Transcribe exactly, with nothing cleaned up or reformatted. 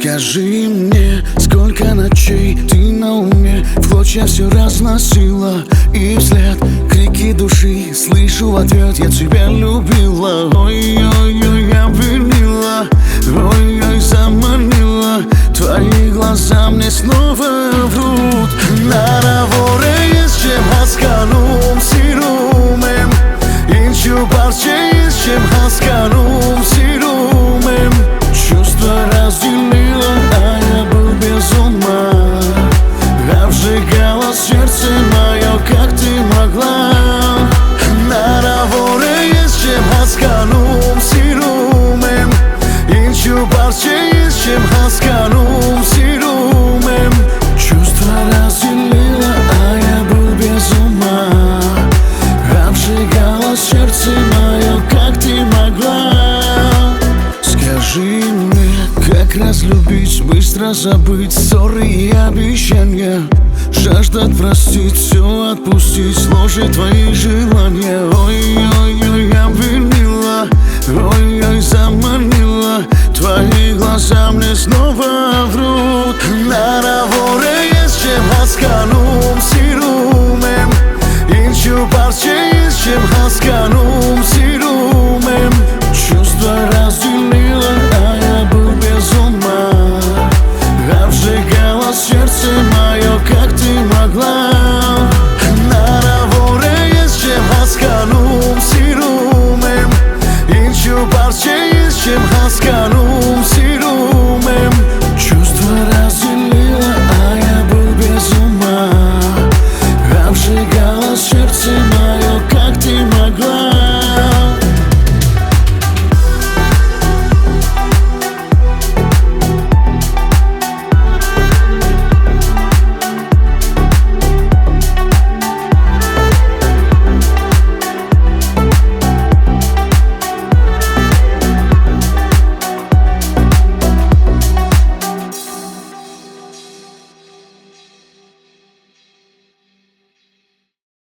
Скажи мне, сколько ночей ты на уме, в клочья все разносила, и вслед крики души слышу в ответ: я тебя любила. Ой-ой-ой, обвинила, ой-ой, заманила, твои глаза мне снова врут. Наravore с чем haskanum sirumem, inchu parche с чем haskanum sirumem. Чувства разделила, а я был без ума, обжигало сердце мое, как ты могла. Наravore с чем haskanum sirumem, inchu parche с чем haskanum sirumem. Чувства разделила, а я был без ума, обжигало сердце мое, как ты могла. Скажи мне, как разлюбить, быстро забыть ссоры и обещания, жаждать простить, все отпустить, сложить твои желания. Ой-ой,